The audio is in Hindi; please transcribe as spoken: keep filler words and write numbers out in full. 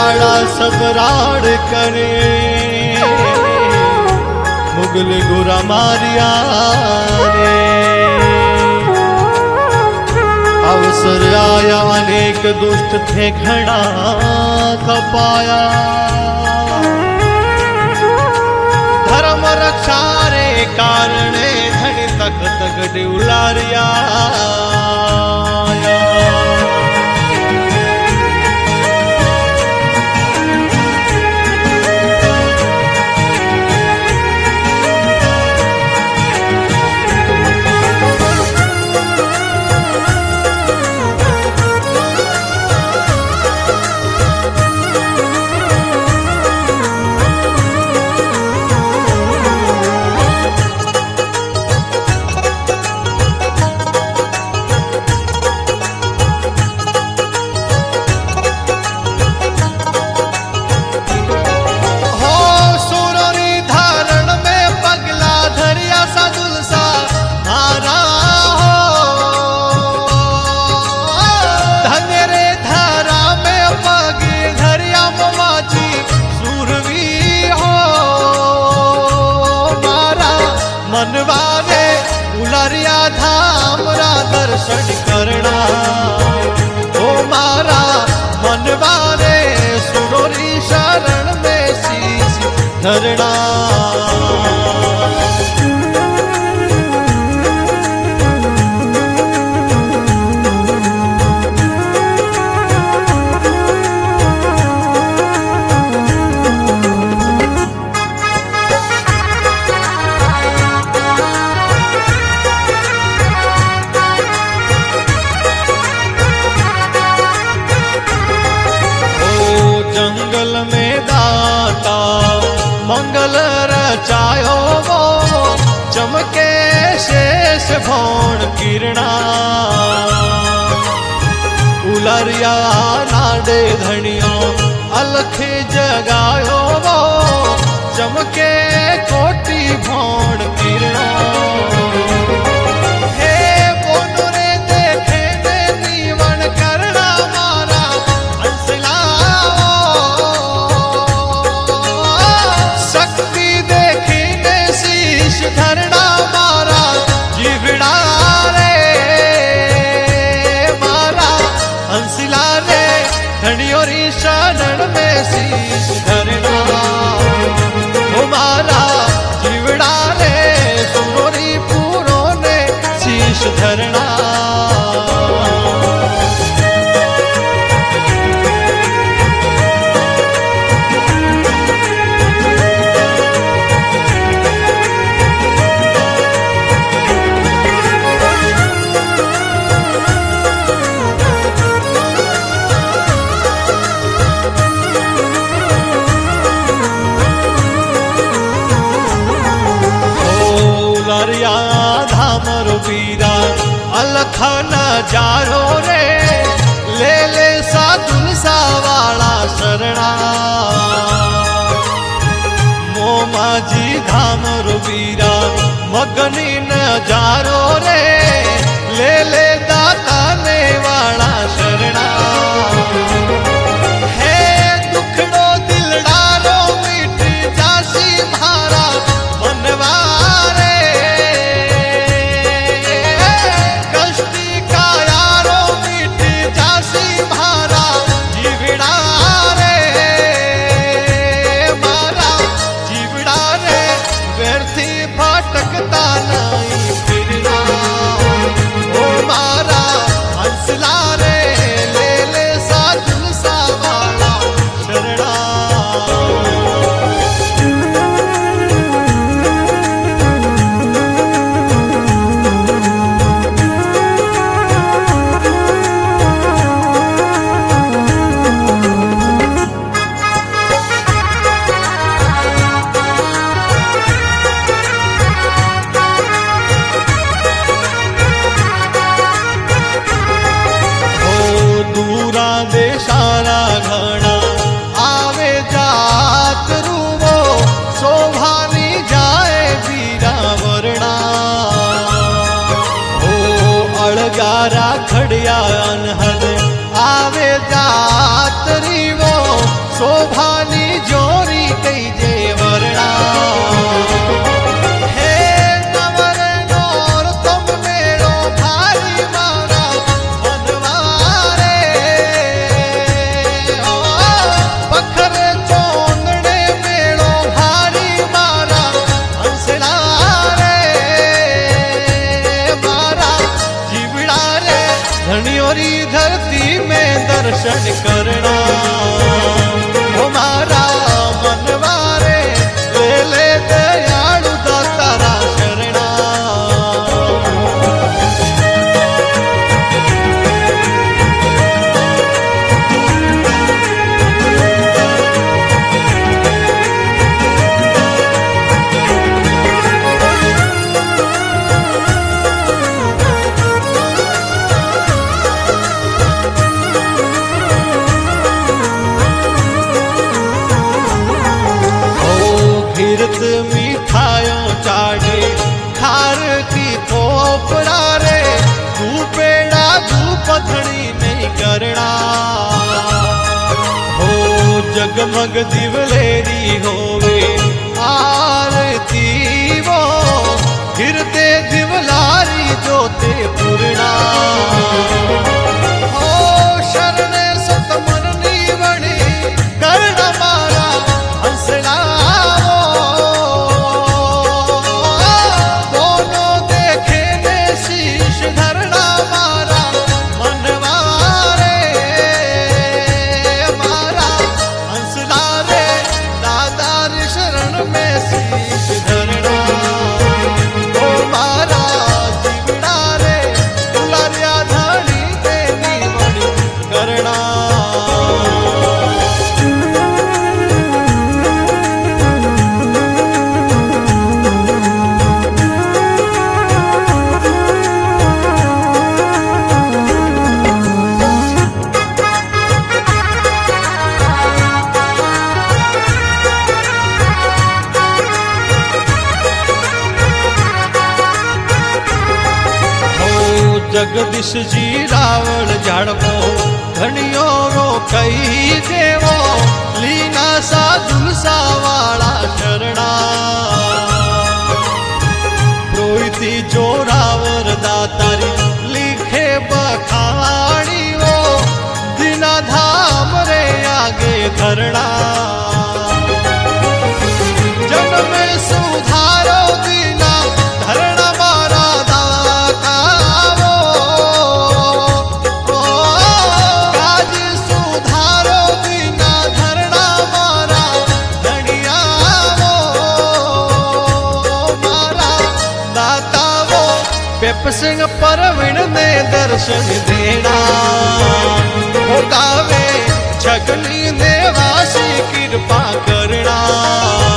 वाला सब राड़ करे मुगल गुरा मारिया रे। अवसर आया अनेक दुष्ट थे घना खपाया धर्म रक्षा रे कारणे धनी तक तक उलारिया। मनवारे उलरिया धाम रा दर्शन करना ओ मारा मनवारे सुरोरी शरण में शीश धरना। जंगल में दाता मंगल रचायो वो चमके शेष भौण किरणा उलरिया नाडे धनियो अलख जगायो वो चमके कोटि भौण किरणा। धरना मारा जीवड़ा रे मारा हंसिला रे धनियोरी शरण में शीश धरना ओ मारा जीवड़ा रे सुरोरी पूरो ने शीश धरना। धामर बीरा अलख नजारो रे ले ले साधुल सा वाला शरणा मोमा जी धामर बीरा मगनी नजारो रे ले ले दाता ने वाला शरणा। हे दुखड़ो दिलडारो मिट जासी मारा मनवारे भटकता नहीं फिरना ओ मारा हंसला रे ले ले साधु सा वाला शरणा। देशारा घना आवे जात रूवो शोभानी जाए वीरा वरना ओ अड़गारा खड़िया अनहद आवे जात रीवो शोभानी जोरी कई जे वरणा हे नवर नोर तुम मेड़ो भारी मारा बनवारे ओ पखर चोंदड़े मेड़ो भारी मारा हंसला रे मारा जीवड़ा रे धनियोरी धरती में दर्शन करना मारा मनवारे ले ले दयालु दातारा शरणा कीर्त मिठाइयों चाड़े खार की थोपड़ा रे तू पेड़ा तू पथड़ी नहीं करना हो जगमग दिवलेरी होवे आरती वो गिरते दिवलारी जोते पूर्णा हो शरणे सतमन नीवणी करना मारा हंसना जगदीश जी रावण झाड़वो घणियो रो कई देवो लीना सा दुलसा वाला शरणा रोईती जोरावर दातारी लिखे बखाणी वो दिना धाम रे आगे धरणा जन्म सुधारो दीना धरणा मारा सिंह परवीण ने दर्शन देना होतावे छगली ने वासी कृपा करना।